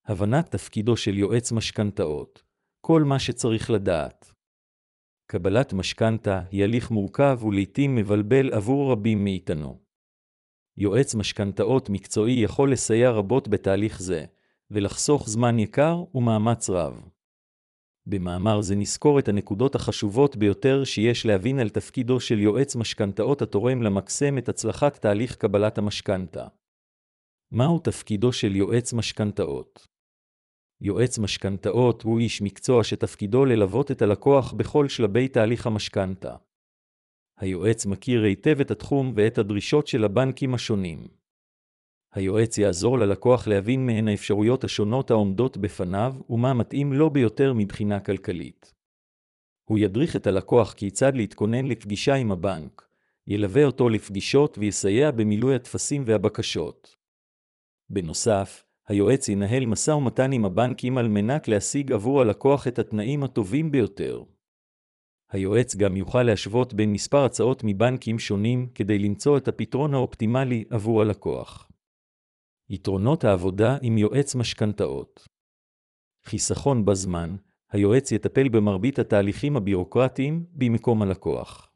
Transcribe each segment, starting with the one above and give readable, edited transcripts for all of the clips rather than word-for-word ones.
הבנת תפקידו של יועץ משכנתאות. כל מה שצריך לדעת. קבלת משכנתה היא הליך מורכב ולעיתים מבלבל עבור רבים מאיתנו. יועץ משכנתאות מקצועי יכול לסייע רבות בתהליך זה, ולחסוך זמן יקר ומאמץ רב. במאמר זה נזכור את הנקודות החשובות ביותר שיש להבין על תפקידו של יועץ משכנתאות התורם למקסם את הצלחת תהליך קבלת המשכנתה. מהו תפקידו של יועץ משכנתאות? יועץ משכנתאות הוא איש מקצוע שתפקידו ללוות את הלקוח בכל שלבי תהליך המשכנתה. היועץ מכיר היטב את התחום ואת הדרישות של הבנקים השונים. היועץ יעזור ללקוח להבין מהן האפשרויות השונות העומדות בפניו ומה מתאים לו ביותר מבחינה כלכלית. הוא ידריך את הלקוח כיצד להתכונן לפגישה עם הבנק, ילווה אותו לפגישות ויסייע במילוי הטפסים והבקשות. בנוסף, היועץ ינהל משא ומתן עם הבנקים על מנת להשיג עבור הלקוח את התנאים הטובים ביותר. היועץ גם יוכל להשוות בין מספר הצעות מבנקים שונים כדי למצוא את הפתרון האופטימלי עבור הלקוח. יתרונות העבודה עם יועץ משכנתאות. חיסכון בזמן, היועץ יטפל במרבית התהליכים הבירוקרטיים במקום הלקוח.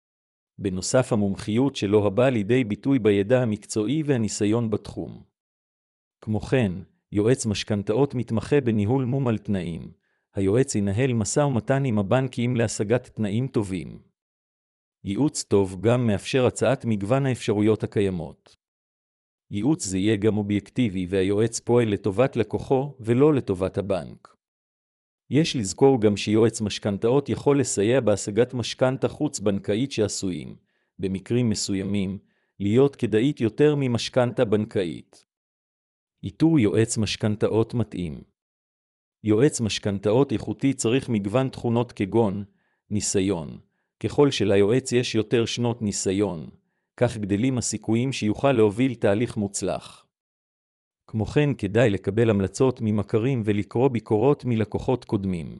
בנוסף המומחיות שלו הבאה לידי ביטוי בידע המקצועי והניסיון בתחום. כמו כן, יועץ משכנתאות מתמחה בניהול מום על תנאים. היועץ ינהל משא ומתן עם הבנקים להשגת תנאים טובים. ייעוץ טוב גם מאפשר הצעת מגוון האפשרויות הקיימות. ייעוץ זה יהיה גם אובייקטיבי והיועץ פועל לטובת לקוחו ולא לטובת הבנק. יש לזכור גם שיועץ משכנתאות יכול לסייע בהשגת משכנתה חוץ-בנקאית שעשויים, במקרים מסוימים, להיות כדאית יותר ממשכנתה בנקאית. איתור יועץ משכנתאות מתאים. יועץ משכנתאות איכותי צריך מגוון תכונות כגון ניסיון. ככל שליועץ יש יותר שנות ניסיון, כך גדלים הסיכויים שיוכל להוביל תהליך מוצלח. כמו כן כדאי לקבל המלצות ממכרים ולקרוא ביקורות מלקוחות קודמים.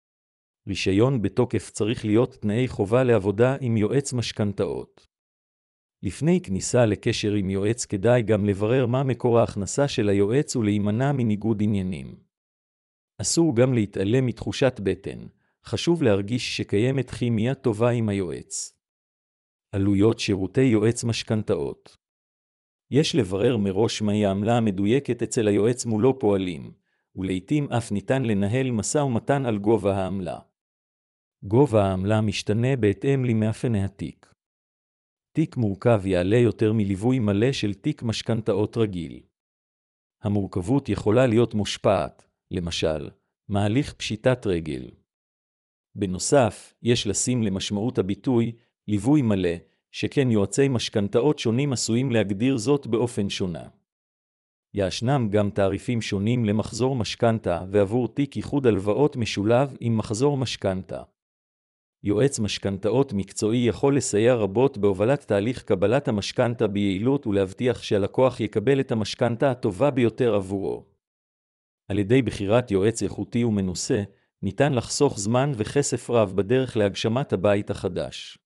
רישיון בתוקף צריך להיות תנאי חובה לעבודה עם יועץ משכנתאות. לפני כניסה לקשר עם יועץ כדאי גם לברר מה מקור ההכנסה של היועץ ולהימנע מניגוד עניינים. אסור גם להתעלם מתחושת בטן, חשוב להרגיש שקיימת כימיה טובה עם היועץ. עלויות שירותי יועץ משכנתאות. יש לברר מראש מהי העמלה המדויקת אצל היועץ מולו פועלים, ולעיתים אף ניתן לנהל משא ומתן על גובה העמלה. גובה העמלה משתנה בהתאם למאפייני התיק. תיק מורכב יעלה יותר מליווי מלא של תיק משכנתאות רגיל. המורכבות יכולה להיות מושפעת, למשל, מהליך פשיטת רגל. בנוסף, יש לשים למשמעות הביטוי ליווי מלא, שכן יועצי משכנתאות שונים עשויים להגדיר זאת באופן שונה. ישנם גם תעריפים שונים למחזור משכנתה ועבור תיק איחוד הלוואות משולב עם מחזור משכנתה. יועץ משכנתאות מקצועי יכול לסייע רבות בהובלת תהליך קבלת המשכנתה ביעילות ולהבטיח שהלקוח יקבל את המשכנתה הטובה ביותר עבורו. על ידי בחירת יועץ איכותי ומנוסה, ניתן לחסוך זמן וכסף רב בדרך להגשמת הבית החדש.